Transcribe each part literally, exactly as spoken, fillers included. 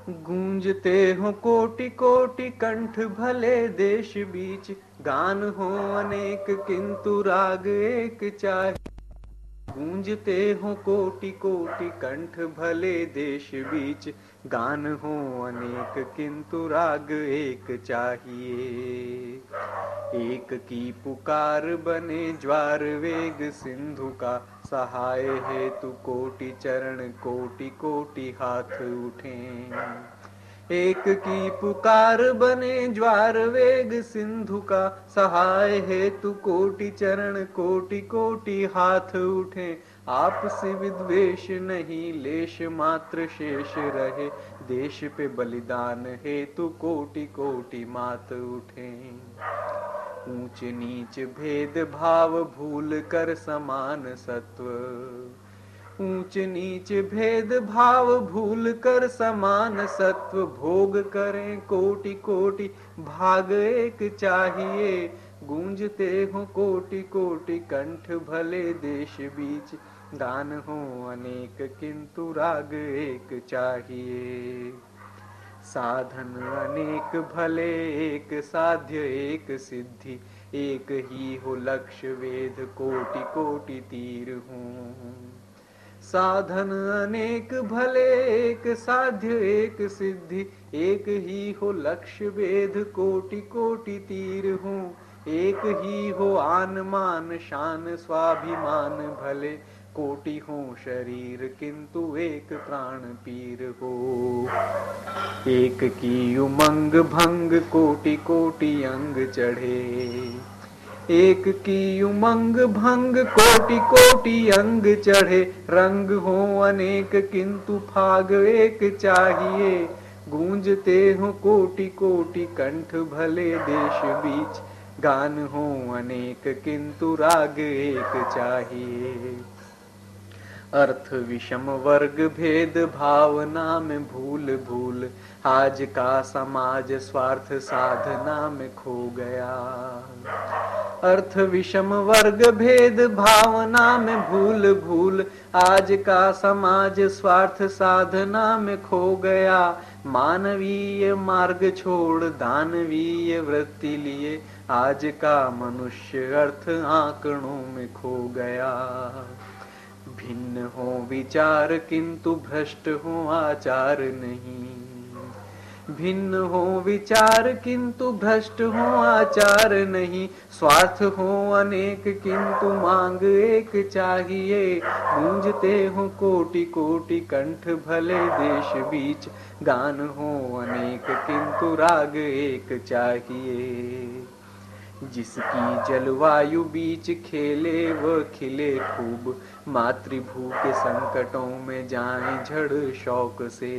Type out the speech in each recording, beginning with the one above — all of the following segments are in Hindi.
गूंजते हो कोटि कोटि कंठ भले देश बीच, गान हो अनेक किंतु राग एक चाहे। गूंजते हो कोटि कोटि कंठ भले देश बीच, गान हो अनेक किंतु राग एक चाहिए। एक की पुकार बने ज्वार वेग सिंधु का, सहाय हेतु कोटि चरण कोटि कोटि हाथ उठें। एक की पुकार बने ज्वार वेग सिंधु का, सहाय हेतु कोटि चरण कोटि कोटि हाथ उठे। आपसी विद्वेष नहीं लेश मात्र शेष रहे, देश पे बलिदान हेतु कोटि कोटि मात उठे। ऊंच नीच भेद भाव भूल कर समान सत्व, ऊंच नीच भेद भाव भूल कर समान सत्व, भोग करें कोटि कोटि भाग एक चाहिए। गूंजते हो कोटि कोटि कंठ भले देश बीच, गान हो अनेक किंतु राग एक चाहिए। साधन अनेक भले एक साध्य एक सिद्धि, एक ही हो लक्ष्य वेद कोटि कोटि तीर हूँ। साधन अनेक भले एक साध्य एक सिद्धि, एक ही हो लक्ष्य वेद कोटि कोटि तीर हूँ। एक ही हो आन मान शान स्वाभिमान भले, कोटि हो शरीर किंतु एक प्राण पीर हो। एक की उमंग भंग कोटि कोटि अंग चढ़े, एक की उमंग भंग कोटि कोटि अंग चढ़े। रंग हो अनेक किंतु फाग एक चाहिए। गूंजते हो कोटि कोटि कंठ भले देश बीच, गान हो अनेक किंतु राग एक चाहिए। अर्थ विषम वर्ग भेद भावना में भूल भूल, आज का समाज स्वार्थ साधना में खो गया। अर्थ विषम वर्ग भेद भावना में भूल भूल, आज का समाज स्वार्थ साधना में खो गया। मानवीय मार्ग छोड़ दानवीय वृत्ति लिए, आज का मनुष्य अर्थ आंकड़ों में खो गया। भिन्न हो विचार किंतु भ्रष्ट हो आचार नहीं, भिन्न हो विचार किंतु भ्रष्ट हो आचार नहीं। स्वार्थ हो अनेक किंतु मांग एक चाहिए। गूंजते हो कोटि कोटि कंठ भले देश बीच, गान हो अनेक किंतु राग एक चाहिए। जिसकी जलवायु बीच खेले व खिले खूब, मातृभू के संकटों में जाएं झड़ शौक से।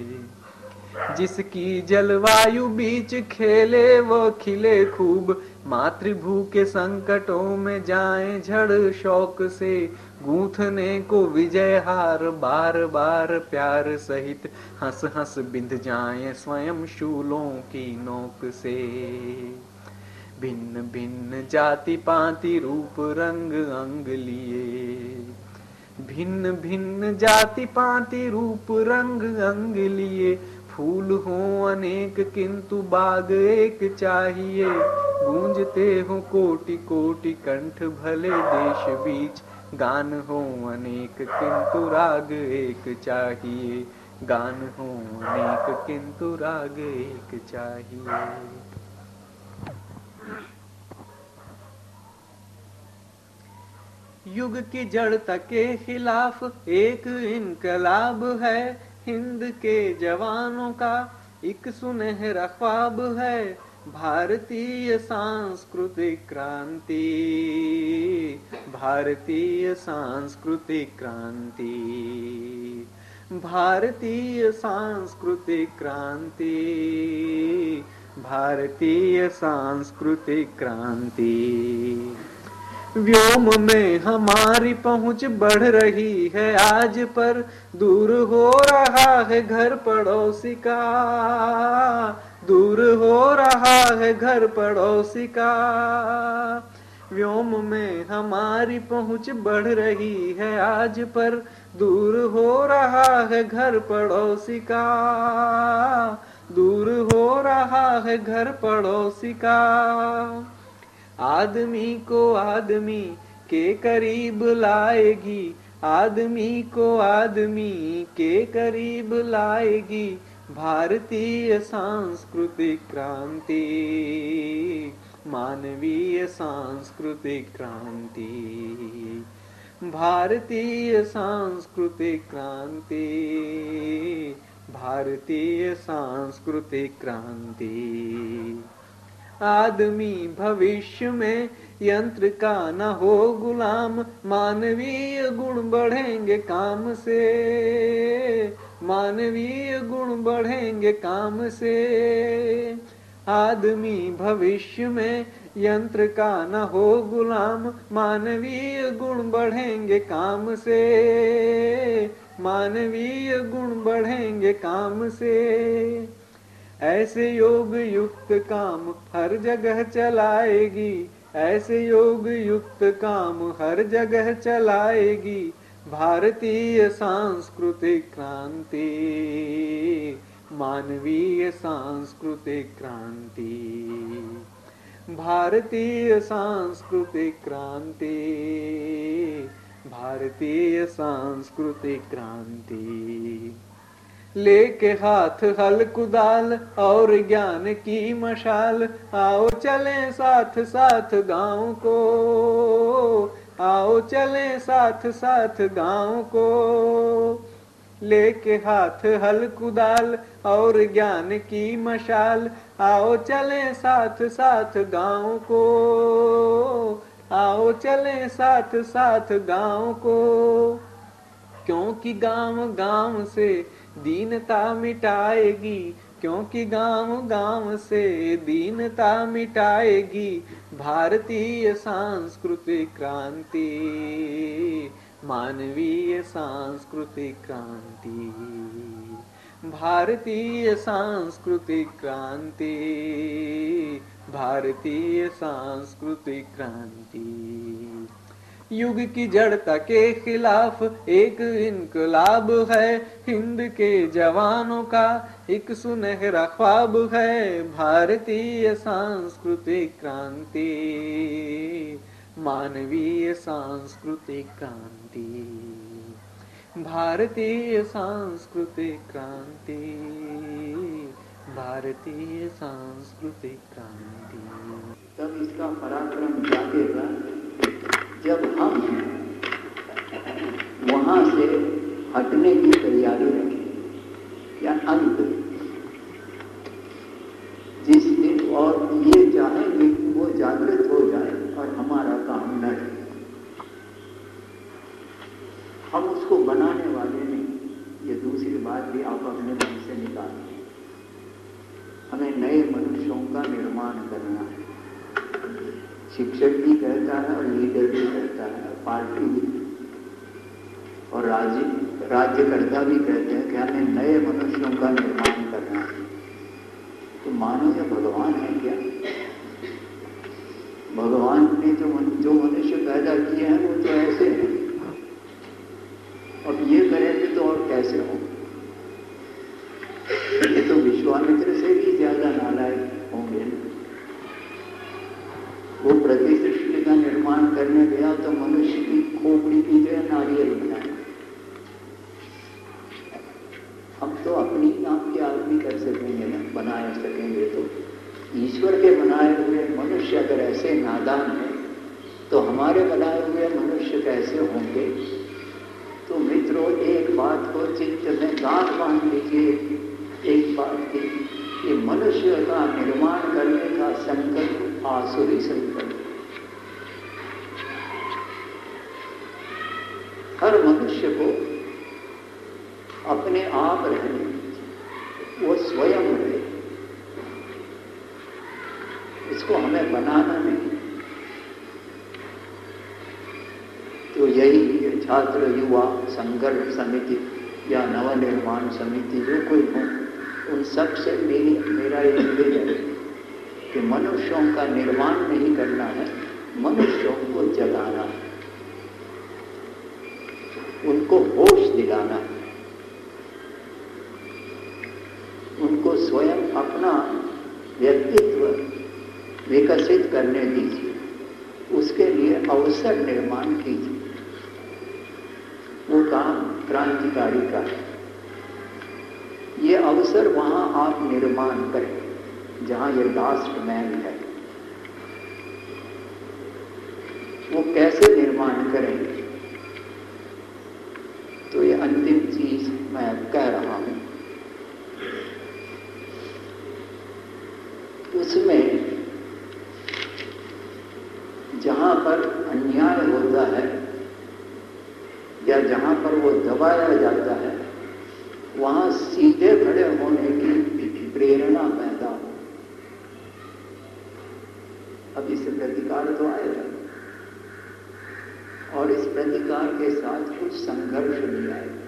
जिसकी जलवायु बीच खेले व खिले खूब, मातृभू के संकटों में जाएं झड़ शौक से। गूंथने को विजय हार बार बार प्यार सहित, हंस हंस बिंध जाएं स्वयं शूलों की नोक से। भिन्न भिन्न जाति पाति रूप रंग अंग लिए, भिन्न भिन्न जाति पाति रूप रंग अंग लिए। फूल हो अनेक किंतु बाग एक चाहिए। गूंजते हो कोटि कोटि कंठ भले देश बीच, गान हो अनेक किंतु राग एक चाहिए। गान हो अनेक किंतु राग एक चाहिए। युग की जड़ता के खिलाफ एक इनकलाब है, हिंद के जवानों का एक सुनहरा ख्वाब है। भारतीय सांस्कृतिक क्रांति, भारतीय सांस्कृतिक क्रांति, भारतीय सांस्कृतिक क्रांति, भारतीय सांस्कृतिक क्रांति। व्योम में हमारी पहुंच बढ़ रही है आज, पर दूर हो रहा है घर पड़ोसी का, दूर हो रहा है घर पड़ोसी का। व्योम में हमारी पहुंच बढ़ रही है आज, पर दूर हो रहा है घर पड़ोसी का। है घर पड़ोसी का। आदमी को आदमी के करीब लाएगी, आदमी को आदमी के करीब लाएगी भारतीय सांस्कृतिक क्रांति, मानवीय सांस्कृतिक क्रांति, भारतीय सांस्कृतिक क्रांति, भारतीय सांस्कृतिक क्रांति। आदमी भविष्य में यंत्र का न हो गुलाम, मानवीय गुण बढ़ेंगे काम से, मानवीय गुण बढ़ेंगे काम से। आदमी भविष्य में यंत्र का न हो गुलाम, मानवीय गुण बढ़ेंगे काम से, मानवीय गुण बढ़ेंगे काम से। ऐसे योग युक्त काम हर जगह चलाएगी, ऐसे योग युक्त काम हर जगह चलाएगी भारतीय सांस्कृतिक क्रांति, मानवीय सांस्कृतिक क्रांति, भारतीय सांस्कृतिक क्रांति, भारतीय सांस्कृतिक क्रांति। लेके हाथ हल कुदाल और ज्ञान की मशाल, आओ चलें साथ साथ गांव को, आओ चलें साथ साथ गांव को। लेके हाथ हल कुदाल और ज्ञान की मशाल, आओ चलें साथ साथ गांव को, आओ चलें साथ साथ गांव को। क्योंकि गांव गांव से दीनता मिटाएगी, क्योंकि गांव गांव से दीनता मिटाएगी भारतीय सांस्कृतिक क्रांति, मानवीय सांस्कृतिक क्रांति, भारतीय सांस्कृतिक क्रांति, भारतीय सांस्कृतिक क्रांति। युग की जड़ता के खिलाफ एक इनकलाब है, हिंद के जवानों का एक सुनहरा ख्वाब है भारतीय सांस्कृतिक क्रांति, मानवीय सांस्कृतिक क्रांति, भारतीय सांस्कृतिक क्रांति, भारतीय सांस्कृतिक क्रांति। तब इसका पराक्रम जागेगा जब हम वहां से हटने की तैयारी रखें, या अंत जिस दिन और ये चाहेंगे कि वो जागृत हो जाए और हमारा काम न रहे, हम उसको बनाने वाले नहीं। ये दूसरी बात भी आप अपने मन से निकालें। हमें नए मनुष्यों का निर्माण करना है। शिक्षक भी कहता है और लीडर भी कहता है, पार्टी भी, और राज्य राज्यकर्ता भी कहते हैं कि हमें नए मनुष्यों का निर्माण करना है। तो मानो ये भगवान है क्या? भगवान ने जो जो मनुष्य पैदा किए हैं वो तो ऐसे हैं, अब ये करेंगे तो और कैसे हो? ये तो विश्वामित्र से भी ज्यादा नालायक होंगे। वो प्रति सृष्टि का निर्माण करने गया तो मनुष्य की खोपड़ी की जो नारियल बनाए। हम तो अपनी नाम के आदमी कर सकेंगे ना, बना सकेंगे। तो ईश्वर के बनाए हुए मनुष्य अगर ऐसे नादान है तो हमारे बनाए हुए मनुष्य कैसे होंगे? तो मित्रों, एक बात को चित्त में गांठ बांध लीजिए, एक बात की, कि मनुष्य का निर्माण करने का संकल्प आसुरी संकल्प। हर मनुष्य को अपने आप रहने, वो स्वयं रहे, इसको हमें बनाना नहीं। तो यही छात्र युवा संघर्ष समिति या नवनिर्माण समिति जो कोई हो, उन सब से मेरी मेरा ये निवेदन है कि मनुष्यों का निर्माण नहीं करना है, मनुष्यों को जगाना है, उनको होश दिलाना है, उनको स्वयं अपना व्यक्तित्व विकसित करने दीजिए, उसके लिए अवसर निर्माण कीजिए। वो काम क्रांतिकारी का है। ये अवसर वहां आप निर्माण करें जहां ये लास्ट मैन है। वो कैसे निर्माण करें, तो ये अंतिम चीज मैं कह रहा हूं। उसमें जहां पर अन्याय होता है या जहां पर वो दबाया जाता है, वहां सीधे खड़े होने की प्रेरणा पैदा हो। अब इस प्रतिकार तो आएगा और इस प्रतिकार के साथ कुछ संघर्ष भी आएगा,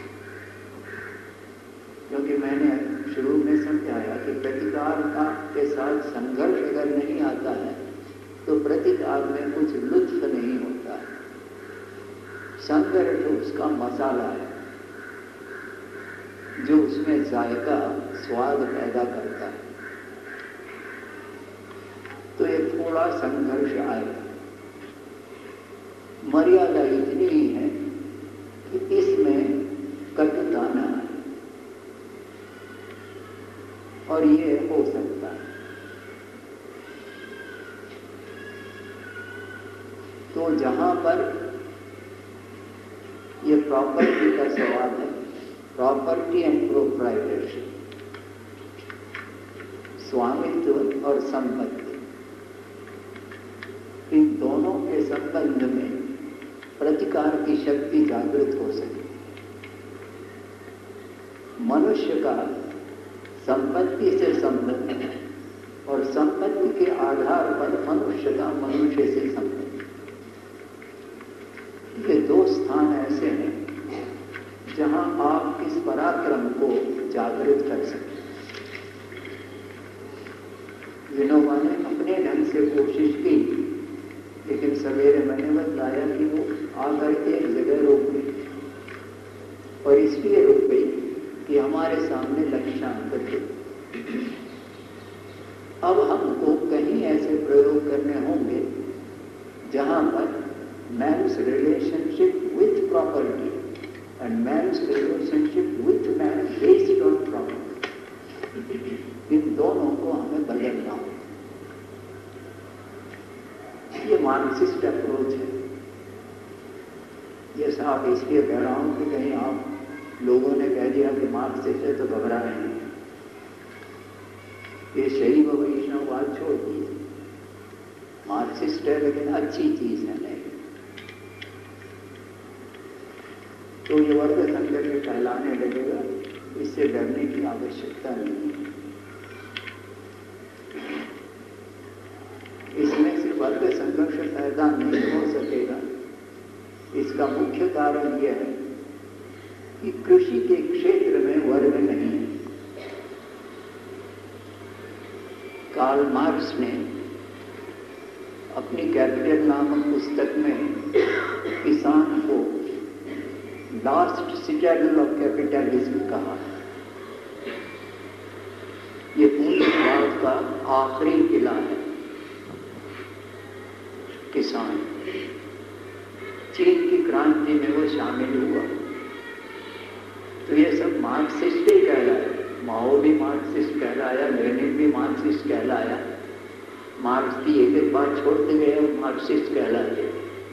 क्योंकि मैंने शुरू में समझाया कि प्रतिकार का के साथ संघर्ष अगर नहीं आता है तो प्रतिकार में कुछ लुत्फ नहीं होता है। संघर्ष उसका मसाला है जो उसमें जायका, स्वाद पैदा करता है। तो ये थोड़ा संघर्ष आएगा। मर्यादा इतनी ही है कि इसमें कटुता न आए, और ये हो सकता है। तो जहां पर ये प्रॉपर्टी का सवाल है, प्रॉपर्टी एंड प्रोप्राइटरशिप, स्वामित्व और संपत्ति, इन दोनों के संबंध में प्रतिकार की शक्ति जागृत हो सके। मनुष्य का संपत्ति से संबंध है और संपत्ति के आधार पर मनुष्य का मनुष्य से संबंध। ये दो स्थान ऐसे हैं जहां आप इस पराक्रम को जागृत कर सकते। विनोबा ने अपने ढंग से कोशिश की, लेकिन सवेरे मैंने बताया कि वो आकर एक जगह रोक गई, और इसलिए रुक गई कि हमारे सामने लक्ष्यांक थे। अब हमको कहीं ऐसे प्रयोग करने होंगे जहां पर man's relationship with property and man's relationship with man based on property, इन दोनों को हमें बदलना होगा। ये मार्क्सिस्ट अप्रोच है। ये साफ इसलिए कह रहा हूं कि कहीं आप लोगों ने कह दिया कि मार्क्सिस्ट है तो घबरा रहे हैं। ये शैव वैष्णववाद छोड़ दिए। मार्क्सिस्ट है लेकिन अच्छी चीज है, नहीं तो ये वर्ग संघर्ष कहलाने लगेगा। इससे डरने की आवश्यकता नहीं है। इसमें से वर्ग संघर्ष पैदा नहीं हो सकेगा। इसका मुख्य कारण यह है कि कृषि के क्षेत्र में वर्ग नहीं है। कार्ल मार्क्स ने अपनी कैपिटल नामक पुस्तक में किसान को लास्ट सिटाडेल ऑफ कैपिटलिज्म कहा। ये पूंजीवाद का आखिरी किला है किसान। चीन की क्रांति में वो शामिल हुआ। तो ये सब मार्क्सिस्ट ही कहलाया। माओ भी मार्क्सिस्ट कहलाया, लेनिन भी मार्क्सिस्ट कहलाया। मार्क्स की एक एक बात छोड़ते गए और मार्क्सिस्ट कहलाते।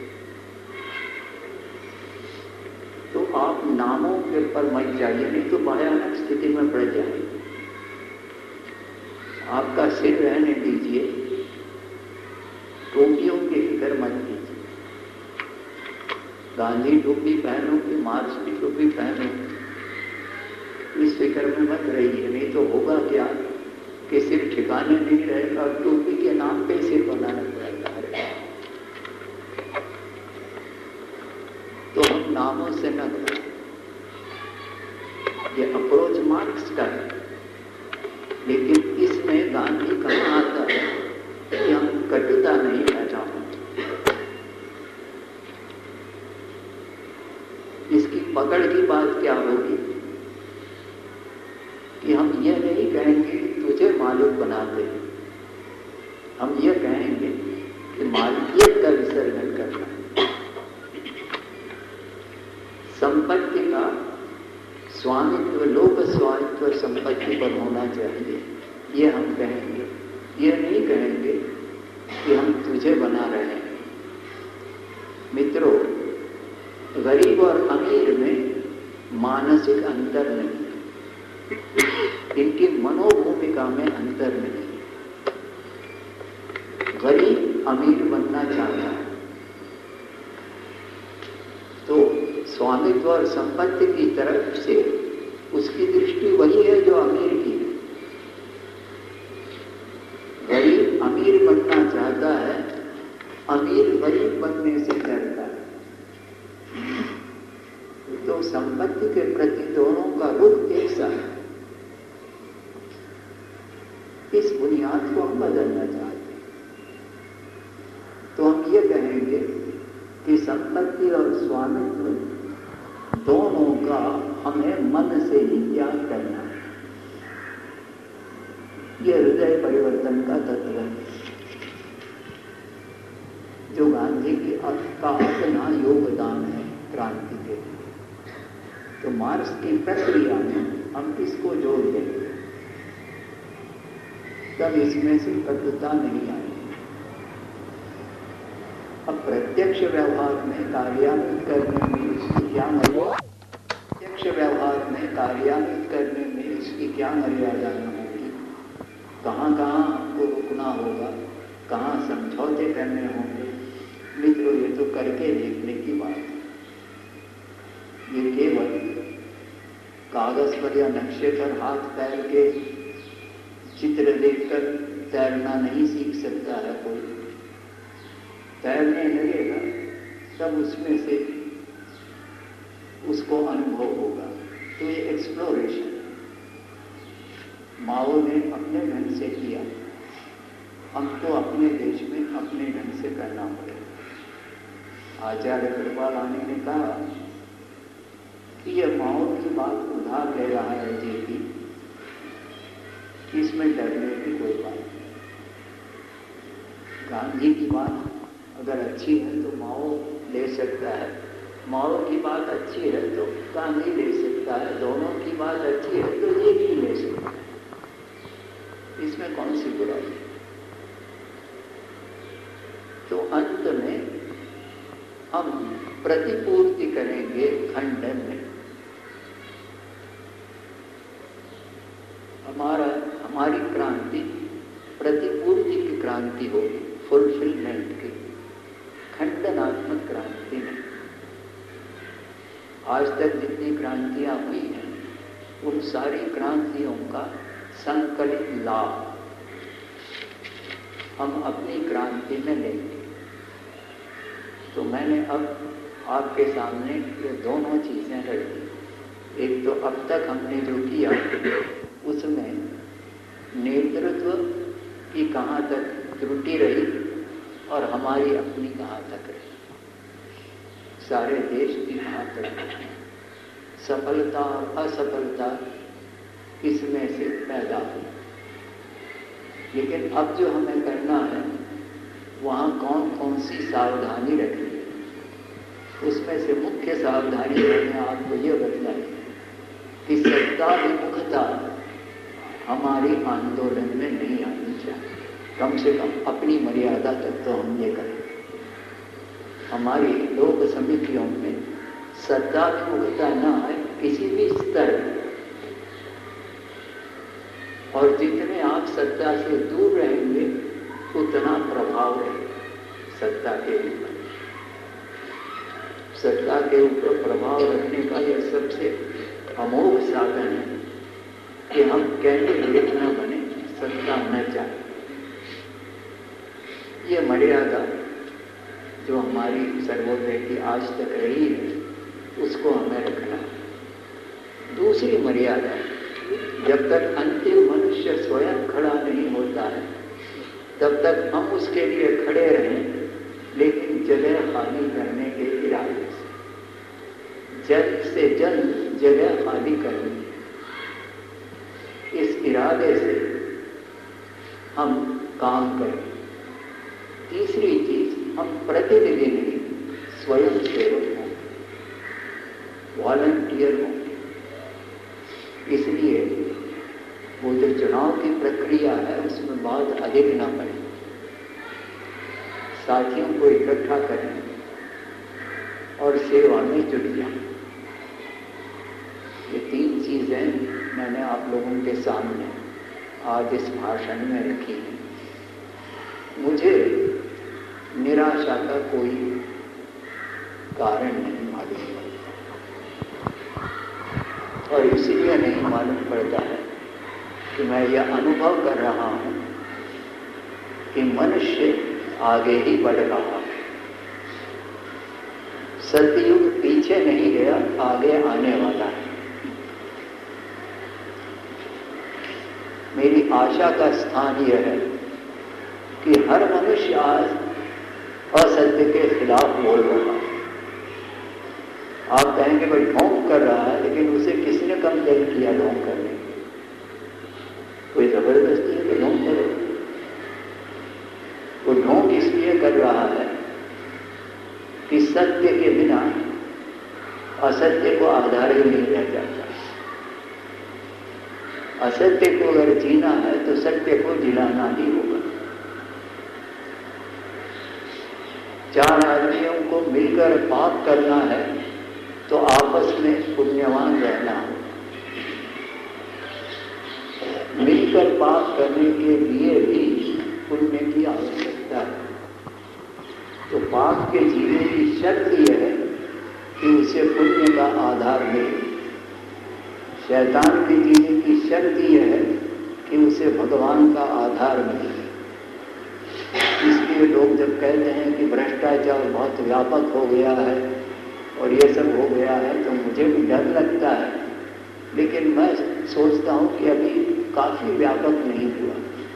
तो आप नामों के पर मत जाइए, नहीं तो भयानक स्थिति में पड़ जाए। आपका सिर रहने दीजिए, टोपियों की फिक्र मत कीजिए। गांधी टोपी पहनो कि मार्क्स की टोपी पहनो, इस फिक्र में मत रहिए। नहीं तो होगा क्या कि सिर ठिकाने नहीं रहेगा, टोपी के नाम पे सिर बनाना पड़ेगा। तो हम नामों से न करें। ये अप्रोच मार्क्स का है, लेकिन इसमें गांधी कहाँ आता है कि हम कटुता नहीं पैदा होती। इसकी पकड़ की बात क्या होगी कि हम ये नहीं कहेंगे तुझे मालिक बनाते हैं, हम ये कहेंगे कि मालकियत का विसर्जन करना, संपत्ति का स्वामित्व, लोक स्वामित्व संपत्ति पर होना चाहिए, ये हम कहेंगे। ये नहीं कहेंगे कि हम तुझे बना रहे हैं। मित्रों, गरीब और अमीर में मानसिक अंतर नहीं, इनकी मनोभूमिका में अंतर नहीं। गरीब अमीर बनना चाहता है तो स्वामित्व और संपत्ति की तरफ से उसकी दृष्टि वही है जो अमीर की है। गरीब अमीर बनना चाहता है, अमीर गरीब बनने से डरता है। तो संपत्ति के प्रति दोनों का रुख एक सा है। इस बुनियाद को हम बदलना चाहते हैं। तो हम ये कहेंगे कि संपत्ति और स्वामित्व दोनों का हमें मन से ही त्याग करना है। यह हृदय परिवर्तन का तत्व है जो गांधी की का अपना योगदान है क्रांति के। तो मार्क्स की प्रक्रिया में हम इसको जोड़ देंगे, तब इसमें से कटुता नहीं आएगी। अब प्रत्यक्ष व्यवहार में कार्यान्वित करने में इसकी क्या मर्यादा, प्रत्यक्ष व्यवहार में कार्यान्वित करने में इसकी क्या मर्यादा न होगी, कहाँ कहाँ हमको रुकना होगा, कहाँ समझौते करने होंगे। मित्रों, ये तो करके देखने की बात है। ये केवल कागज पर या नक्शे पर हाथ पैर के चित्र देखकर तैरना नहीं सीख सकता है कोई। तैरने लगेगा तब उसमें से उसको अनुभव होगा। तो ये एक्सप्लोरेशन माओ ने अपने ढंग से किया, हमको अपने देश में अपने ढंग से करना पड़ेगा। आचार्य कृपालानी ने कहा कि ये माओ की बात उधार ले रहा है जेपी, इसमें डरने की कोई बात नहीं। गांधी की बात अगर अच्छी है तो माओ ले सकता है, माओ की बात अच्छी है तो गांधी ले सकता है, दोनों की बात अच्छी है तो ये भी ले सकता है। इसमें कौन सी बुराई है? तो अंत में हम प्रतिपूर्ति करेंगे खंडन में। हमारा हमारी क्रांति प्रतिपूर्ति की क्रांति होगी, फुलफिलमेंट की, खंडनात्मक क्रांति नहीं। आज तक जितनी क्रांतियां हुई हैं उन सारी क्रांतियों का संकलित लाभ हम अपनी क्रांति में लेंगे। तो मैंने अब आपके सामने ये दोनों चीजें रखी। एक तो अब तक हमने जो किया उसमें नेतृत्व की कहाँ तक त्रुटि रही और हमारी अपनी कहाँ तक रही, सारे देश की कहाँ तक रही, सफलता और असफलता इसमें से पैदा हुई। लेकिन अब जो हमें करना है वहाँ कौन कौन सी सावधानी रखनी है, उसमें से मुख्य सावधानी मैंने आपको ये बताई कि सत्ता विमुखता हमारी आंदोलन में नहीं आनी चाहिए। कम से कम अपनी मर्यादा तक तो हम ये करें। हमारी लोक समितियों में सत्ता विमुखता न आए किसी भी स्तर पर, और जितने आप सत्ता से दूर रहेंगे उतना प्रभाव रहेगा सत्ता के ऊपर। सत्ता के ऊपर प्रभाव रखने का यह सबसे अमोघ साधन है कि हम कैंडिडेट न बने, सत्ता न चाहे। ये मर्यादा जो हमारी सर्वोदय की आज तक रही है उसको हमें रखना है। दूसरी मर्यादा, जब तक अंतिम मनुष्य स्वयं खड़ा नहीं होता है तब तक हम उसके लिए खड़े रहें, लेकिन जगह खाली करने के इरादे से, जल्द से जल्द जगह खाली करनी, इस इरादे से हम काम करें। तीसरी चीज, हम प्रतिनिधि नहीं, स्वयं सेवक हों, वॉलंटियर हों। इसलिए वो जो चुनाव की प्रक्रिया है उसमें बहुत अधिक न पड़े, साथियों को इकट्ठा करें और सेवा में जुट जाएं। ये तीन चीजें मैंने आप लोगों के सामने आज इस भाषण में रखी है। मुझे निराशा का कोई कारण नहीं मालूम पड़ता, और इसलिए नहीं मालूम पड़ता है कि मैं यह अनुभव कर रहा हूं कि मनुष्य आगे ही बढ़ रहा है। सतयुग पीछे नहीं गया, आगे आने वाला है। मेरी आशा का स्थान यह है कि हर मनुष्य आज असत्य के खिलाफ बोल रहा है। आप कहेंगे भाई ढोंग कर रहा है, लेकिन उसे किसने कंप्लेन किया ढोंग करने? कोई जबरदस्ती है कि ढोंग करे? वो ढोंग इसलिए कर रहा है कि सत्य के बिना असत्य को आधार ही नहीं रह जाता। असत्य को अगर जीना है तो सत्य को जिलाना ही होगा। चार आदमियों को मिलकर पाप करना है तो आपस में पुण्यवान रहना हो। मिलकर पाप करने के लिए भी पुण्य की आवश्यकता है। तो पाप के जीने की शर्त यह है कि उसे पुण्य का आधार मिले। शैतान के जीने की शर्त यह है कि उसे भगवान का आधार मिले। इसलिए लोग जब कहते हैं कि भ्रष्टाचार बहुत व्यापक हो गया है और ये सब हो गया है, तो मुझे भी डर लगता है, लेकिन मैं सोचता हूं कि अभी काफी व्यापक नहीं हुआ।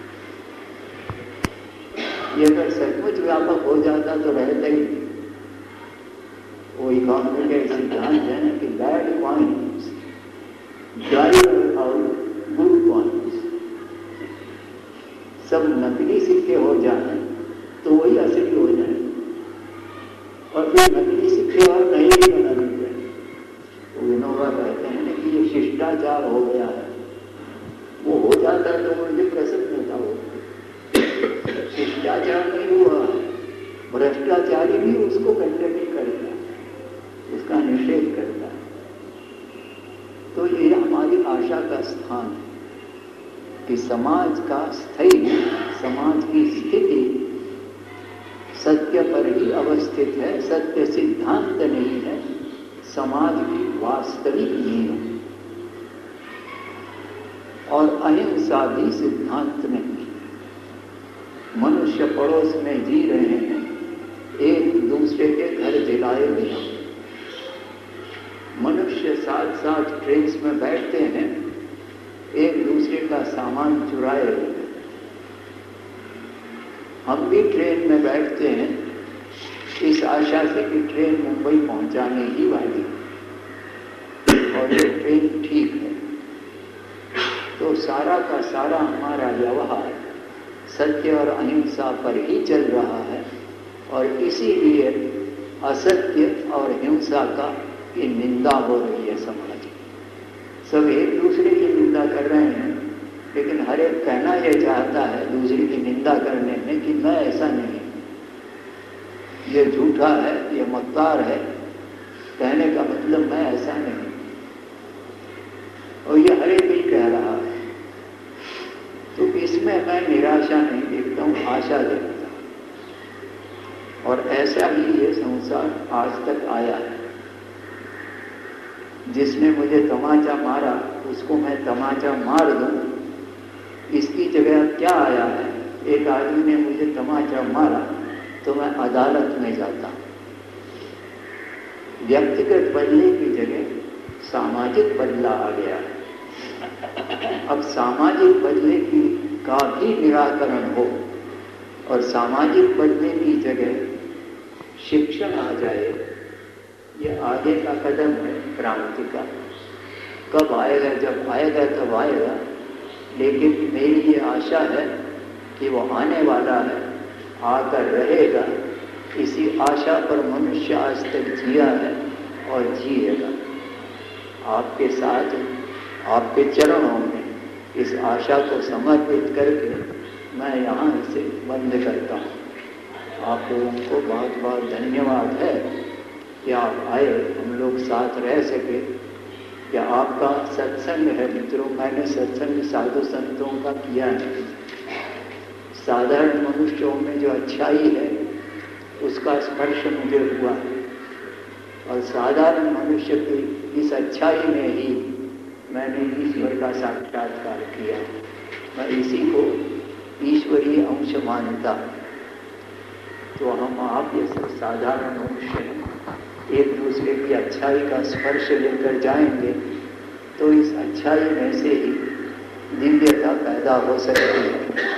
ये अगर सचमुच व्यापक हो जाता तो रहता ही। वो इकोनॉमी के सिद्धांत है ना कि bad points drive out good points. सब नकली सिक्के हो जाए तो वही असली हो जाए, और फिर नकली सिक्के और नए ही बना देते हैं। तो विनोबा कहते हैं ना कि ये शिष्टाचार हो गया है। वो हो जाता है तो मुझे प्रसन्नता होती। शिष्टाचार नहीं हुआ, भ्रष्टाचारी भी उसको कंडेम करता है, उसका निषेध करता है। तो ये हमारी आशा का स्थान है कि समाज का स्थैर्य, समाज की स्थिति सत्य पर ही अवस्थित है। सत्य सिद्धांत नहीं है, समाज की वास्तविक नींव, और अहिंसा भी सिद्धांत नहीं। मनुष्य पड़ोस में जी रहे हैं, एक दूसरे के घर जलाए बिना। मनुष्य साथ साथ ट्रेन में बैठते हैं, एक दूसरे का सामान चुराए हुए। हम भी ट्रेन में बैठते हैं इस आशा से कि ट्रेन मुंबई पहुंचाने ही वाली, और ये ट्रेन ठीक है। तो सारा का सारा हमारा व्यवहार सत्य और अहिंसा पर ही चल रहा है, और इसीलिए असत्य और हिंसा का की निंदा हो रही है समाज में। सब एक दूसरे की निंदा कर रहे हैं, लेकिन हर एक कहना यह चाहता है दूसरे की निंदा करने में कि मैं ऐसा नहीं, ये झूठा है, ये मक्कार है। कहने का मतलब मैं ऐसा नहीं, और ये हर एक ही कह रहा है। तो इसमें मैं निराशा नहीं देखता हूं, आशा देखता हूं। और ऐसा ही ये संसार आज तक आया है। जिसने मुझे तमाचा मारा उसको मैं तमाचा मार दूं, इसकी जगह क्या आया है? एक आदमी ने मुझे तमाचा मारा तो मैं अदालत में जाता। व्यक्तिगत बदले की जगह सामाजिक बदला आ गया है। अब सामाजिक बदले की का भी निराकरण हो, और सामाजिक बदले की जगह शिक्षण आ जाए, यह आगे का कदम है क्रांति का। कब आएगा? जब आएगा तब आएगा, लेकिन मेरी ये आशा है कि वो आने वाला है। आकर रहेगा, इसी आशा पर मनुष्य आज तक जिया है और जिएगा। आपके साथ, आपके चरणों में इस आशा को समर्पित करके मैं यहाँ इसे बंद करता हूँ। आप लोगों को बहुत बहुत धन्यवाद है कि आप आए, हम लोग साथ रह सके। या आपका सत्संग है मित्रों, मैंने सत्संग साधु संतों का किया है। साधारण मनुष्यों में जो अच्छाई है उसका स्पर्श मुझे हुआ है, और साधारण मनुष्य की इस अच्छाई में ही मैंने ईश्वर का साक्षात्कार किया। मैं इसी को ईश्वरीय अंश मानता। तो हम आप ये सब साधारण मनुष्य हैं, एक दूसरे की अच्छाई का स्पर्श लेकर जाएंगे तो इस अच्छाई में से ही दिव्यता पैदा हो सकती है।